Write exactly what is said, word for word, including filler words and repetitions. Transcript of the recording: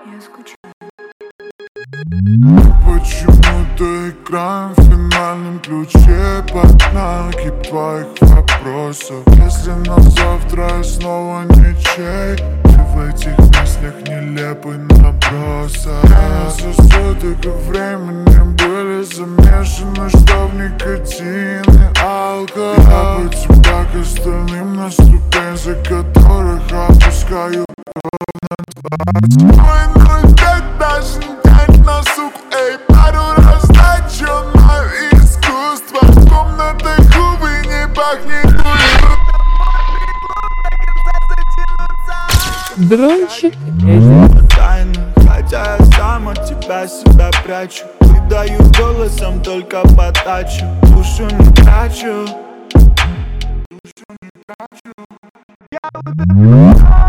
Я скучаю. Почему-то играем в финальном ключе под знаки твоих вопросов. Если на завтра я снова ничей, ты в этих мыслях нелепый набросок. Сосуды времени были замешаны, что в никотин и алкоголь. Я бы тебя к остальным на ступень, за которых опускаю ровно двадцать. Мой ноль пять даже не тянет на суку, эй, пару раз начал мое искусство. Комната губы не пахнет курью. Дрончик. Тайна, хотя я сам от тебя себя прячу. Придаю голосом только подачу. Душу не трачу. Душу не трачу. Я вот